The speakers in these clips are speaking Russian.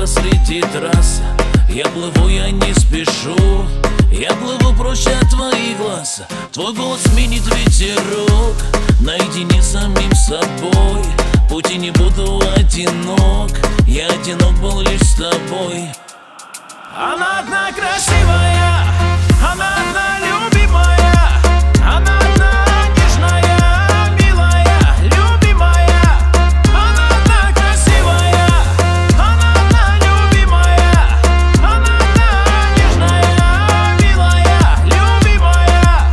посреди трассы. Я плыву, я не спешу, я плыву проще от твоих глаз. Твой голос сменит ветерок, наедине с самим собой. В пути не буду одинок, я одинок был лишь с тобой. Она одна красивая, она одна любимая, она одна нежная, милая, любимая. Она одна красивая, она одна любимая, она одна нежная, милая, любимая.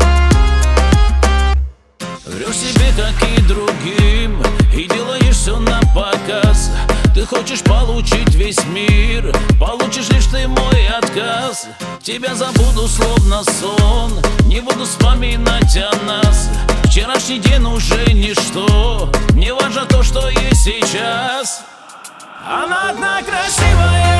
Врешь себе, как и другим, и делаешь все на показ. Ты хочешь получить весь мир, получишь лишь ты мой отказ. Тебя забуду словно сон, не буду вспоминать о нас. Вчерашний день уже ничто, мне важно то, что есть сейчас. Она одна красивая.